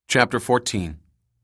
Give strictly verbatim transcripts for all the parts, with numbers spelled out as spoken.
Chapter fourteen.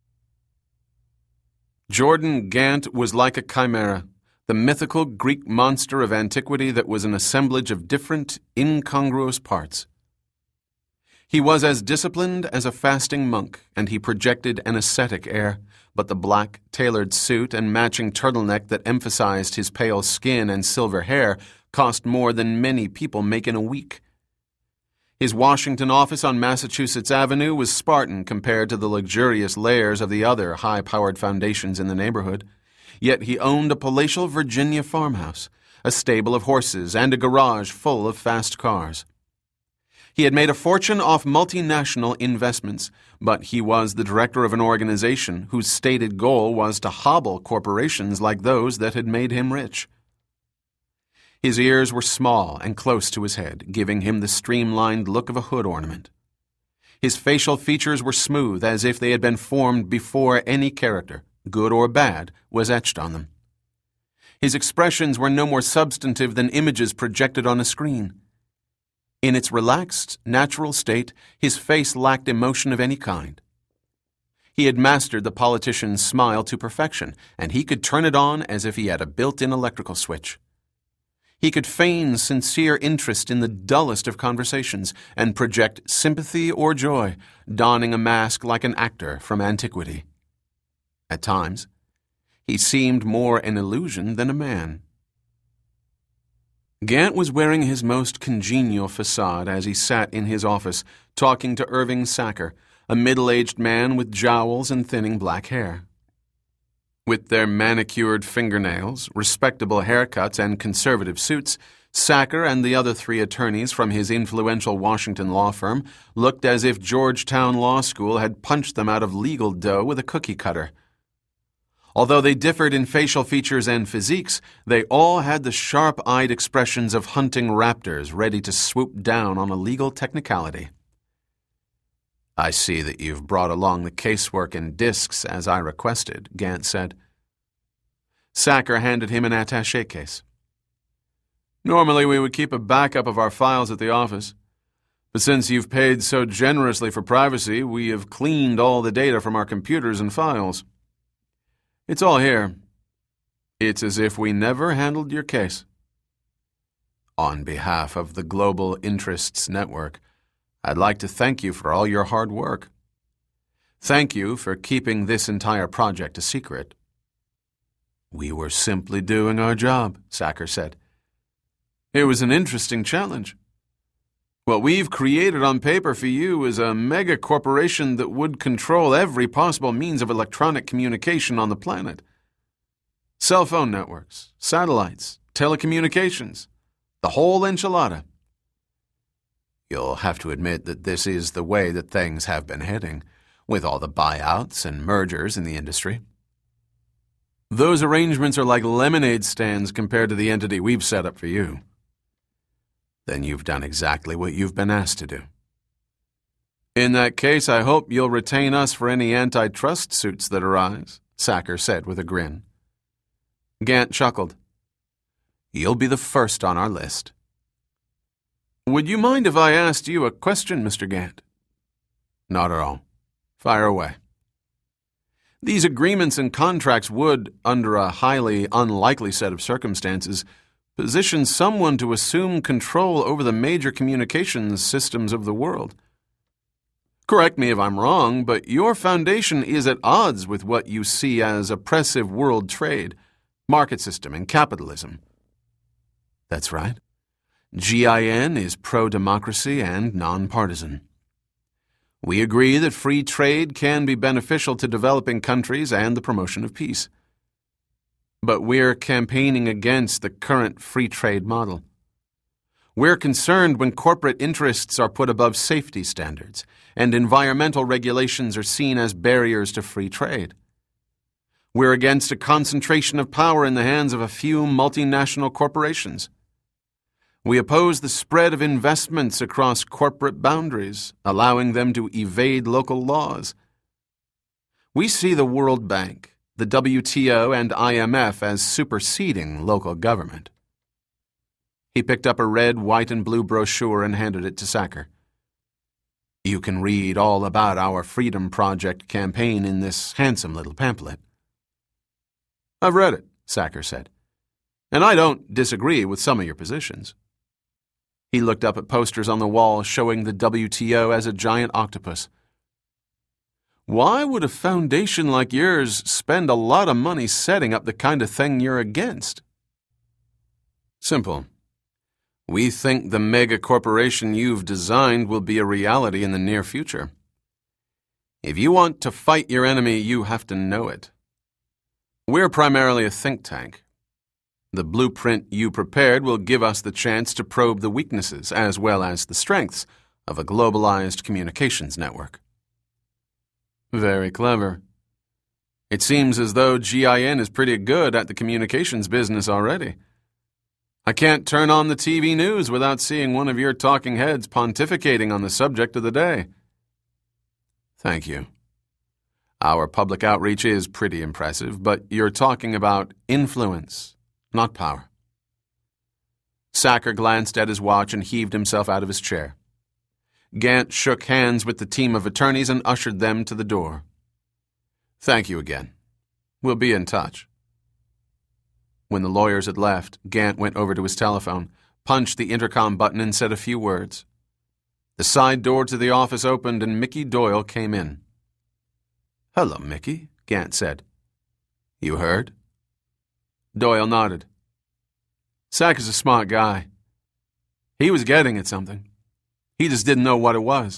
Jordan Gant was like a chimera, the mythical Greek monster of antiquity that was an assemblage of different, incongruous parts. He was as disciplined as a fasting monk, and he projected an ascetic air, but the black, tailored suit and matching turtleneck that emphasized his pale skin and silver hair cost more than many people make in a week. His Washington office on Massachusetts Avenue was Spartan compared to the luxurious layers of the other high-powered foundations in the neighborhood. Yet he owned a palatial Virginia farmhouse, a stable of horses, and a garage full of fast cars. He had made a fortune off multinational investments, but he was the director of an organization whose stated goal was to hobble corporations like those that had made him rich. His ears were small and close to his head, giving him the streamlined look of a hood ornament. His facial features were smooth, as if they had been formed before any character, good or bad, was etched on them. His expressions were no more substantive than images projected on a screen. In its relaxed, natural state, his face lacked emotion of any kind. He had mastered the politician's smile to perfection, and he could turn it on as if he had a built-in electrical switch. He could feign sincere interest in the dullest of conversations and project sympathy or joy, donning a mask like an actor from antiquity. At times, he seemed more an illusion than a man. Gant was wearing his most congenial facade as he sat in his office, talking to Irving Sacker, a middle-aged man with jowls and thinning black hair. With their manicured fingernails, respectable haircuts, and conservative suits, Sacker and the other three attorneys from his influential Washington law firm looked as if Georgetown Law School had punched them out of legal dough with a cookie cutter. Although they differed in facial features and physiques, they all had the sharp-eyed expressions of hunting raptors ready to swoop down on a legal technicality. "I see that you've brought along the casework in discs as I requested," Gant said. Sacker handed him an attaché case. "Normally we would keep a backup of our files at the office, but since you've paid so generously for privacy, we have cleaned all the data from our computers and files. It's all here. It's as if we never handled your case." "On behalf of the Global Interests Network, I'd like to thank you for all your hard work. Thank you for keeping this entire project a secret." "We were simply doing our job," Sacker said. "It was an interesting challenge. What we've created on paper for you is a mega corporation that would control every possible means of electronic communication on the planet. Cell phone networks, satellites, telecommunications, the whole enchilada. You'll have to admit that this is the way that things have been heading, with all the buyouts and mergers in the industry. Those arrangements are like lemonade stands compared to the entity we've set up for you. Then you've done exactly what you've been asked to do. In that case, I hope you'll retain us for any antitrust suits that arise," Sacker said with a grin. Gant chuckled. "You'll be the first on our list." "Would you mind if I asked you a question, Mister Gant?" "Not at all. Fire away." "These agreements and contracts would, under a highly unlikely set of circumstances, position someone to assume control over the major communications systems of the world. Correct me if I'm wrong, but your foundation is at odds with what you see as oppressive world trade, market system, and capitalism." "That's right. G I N is pro-democracy and non-partisan. We agree that free trade can be beneficial to developing countries and the promotion of peace. But we're campaigning against the current free trade model. We're concerned when corporate interests are put above safety standards and environmental regulations are seen as barriers to free trade. We're against a concentration of power in the hands of a few multinational corporations. We oppose the spread of investments across corporate boundaries, allowing them to evade local laws. We see the World Bank, the W T O, and I M F as superseding local government." He picked up a red, white, and blue brochure and handed it to Sacker. You can read all about our Freedom Project campaign in this handsome little pamphlet." "I've read it," Sacker said, "and I don't disagree with some of your positions." He looked up at posters on the wall showing the W T O as a giant octopus. "Why would a foundation like yours spend a lot of money setting up the kind of thing you're against?" "Simple. We think the mega corporation you've designed will be a reality in the near future. If you want to fight your enemy, you have to know it. We're primarily a think tank. The blueprint you prepared will give us the chance to probe the weaknesses as well as the strengths of a globalized communications network." "Very clever. It seems as though G I N is pretty good at the communications business already. I can't turn on the T V news without seeing one of your talking heads pontificating on the subject of the day." "Thank you. Our public outreach is pretty impressive, but you're talking about influence, not power." Sacker glanced at his watch and heaved himself out of his chair. Gant shook hands with the team of attorneys and ushered them to the door. "Thank you again. We'll be in touch." When the lawyers had left, Gant went over to his telephone, punched the intercom button, and said a few words. The side door to the office opened and Mickey Doyle came in. "Hello, Mickey," Gant said. "You heard?" Doyle nodded. "Sacker's a smart guy. He was getting at something. He just didn't know what it was."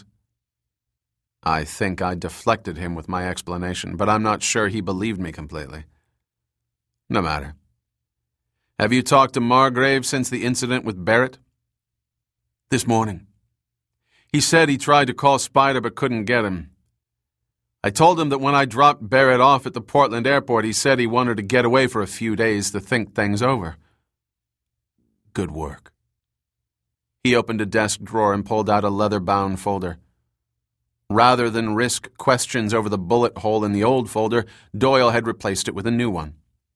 I think I deflected him with my explanation, but I'm not sure he believed me completely. No matter. "Have you talked to Margrave since the incident with Barrett?" "This morning. He said he tried to call Spider but couldn't get him. I told him that when I dropped Barrett off at the Portland airport, he said he wanted to get away for a few days to think things over." "Good work." He opened a desk drawer and pulled out a leather-bound folder. Rather than risk questions over the bullet hole in the old folder, Doyle had replaced it with a new one.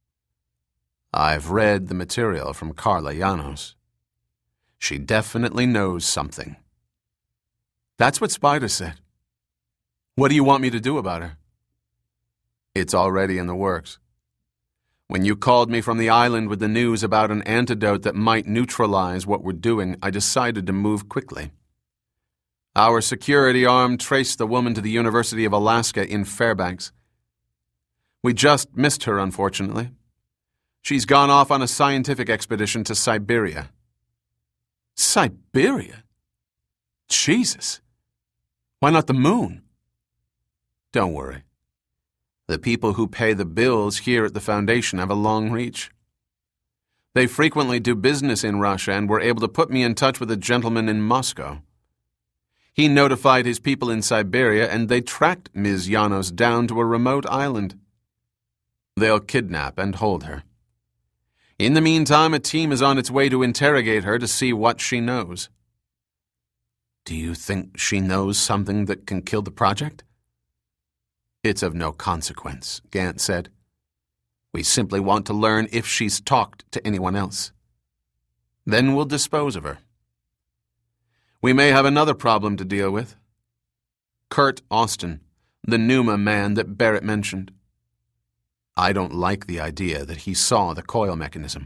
"I've read the material from Carla Llanos. She definitely knows something." "That's what Spider said. What do you want me to do about her?" "It's already in the works. When you called me from the island with the news about an antidote that might neutralize what we're doing, I decided to move quickly. Our security arm traced the woman to the University of Alaska in Fairbanks. We just missed her, unfortunately. She's gone off on a scientific expedition to Siberia." "Siberia? Jesus! Why not the moon?" "Don't worry. The people who pay the bills here at the Foundation have a long reach. They frequently do business in Russia and were able to put me in touch with a gentleman in Moscow. He notified his people in Siberia and they tracked Miz Llanos down to a remote island. They'll kidnap and hold her. In the meantime, a team is on its way to interrogate her to see what she knows." "Do you think she knows something that can kill the project?" "It's of no consequence," Gant said. "We simply want to learn if she's talked to anyone else. Then we'll dispose of her. We may have another problem to deal with. Kurt Austin, the Numa man that Barrett mentioned. I don't like the idea that he saw the coil mechanism."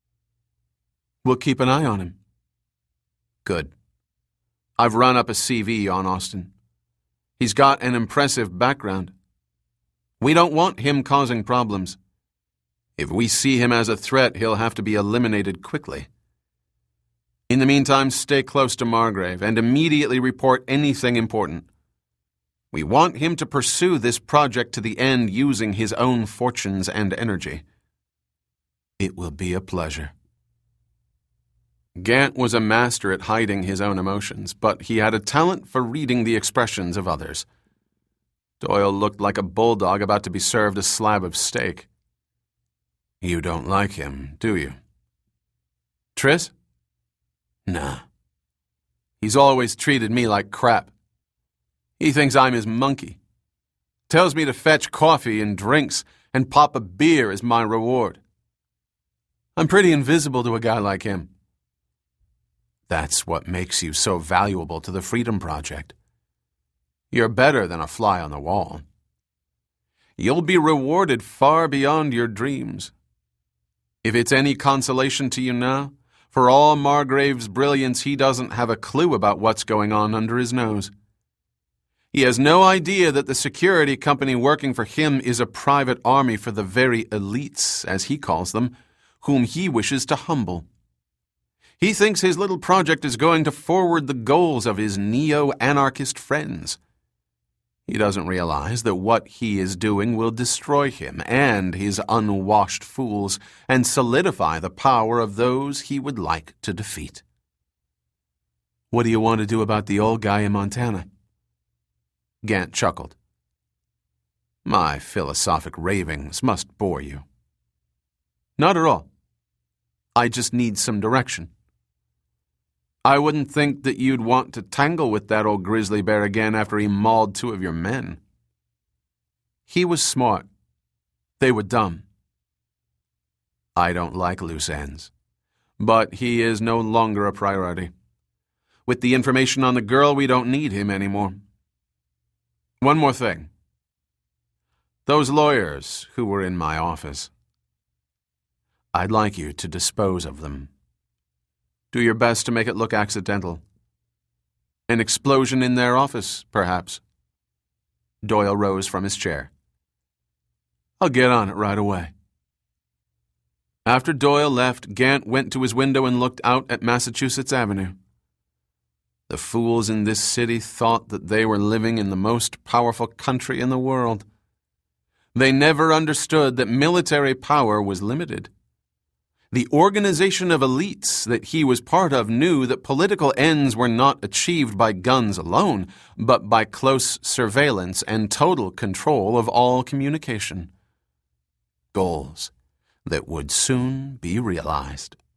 "We'll keep an eye on him." "Good. I've run up a C V on Austin. He's got an impressive background. We don't want him causing problems. If we see him as a threat, he'll have to be eliminated quickly. In the meantime, stay close to Margrave and immediately report anything important. We want him to pursue this project to the end using his own fortunes and energy." "It will be a pleasure." Gant was a master at hiding his own emotions, but he had a talent for reading the expressions of others. Doyle looked like a bulldog about to be served a slab of steak. "You don't like him, do you?" "Tris? Nah. He's always treated me like crap. He thinks I'm his monkey. Tells me to fetch coffee and drinks and pop a beer as my reward. I'm pretty invisible to a guy like him." "That's what makes you so valuable to the Freedom Project. You're better than a fly on the wall. You'll be rewarded far beyond your dreams. If it's any consolation to you now, for all Margrave's brilliance, he doesn't have a clue about what's going on under his nose. He has no idea that the security company working for him is a private army for the very elites, as he calls them, whom he wishes to humble. He thinks his little project is going to forward the goals of his neo-anarchist friends. He doesn't realize that what he is doing will destroy him and his unwashed fools and solidify the power of those he would like to defeat. What do you want to do about the old guy in Montana? Gant chuckled. My philosophic ravings must bore you. Not at all. I just need some direction. I wouldn't think that you'd want to tangle with that old grizzly bear again after he mauled two of your men. He was smart. They were dumb. I don't like loose ends, but he is no longer a priority. With the information on the girl, we don't need him anymore. One more thing. Those lawyers who were in my office, I'd like you to dispose of them. Do your best to make it look accidental. An explosion in their office, perhaps. Doyle rose from his chair. I'll get on it right away. After Doyle left, Gant went to his window and looked out at Massachusetts Avenue. The fools in this city thought that they were living in the most powerful country in the world. They never understood that military power was limited. The organization of elites that he was part of knew that political ends were not achieved by guns alone, but by close surveillance and total control of all communication. Goals that would soon be realized.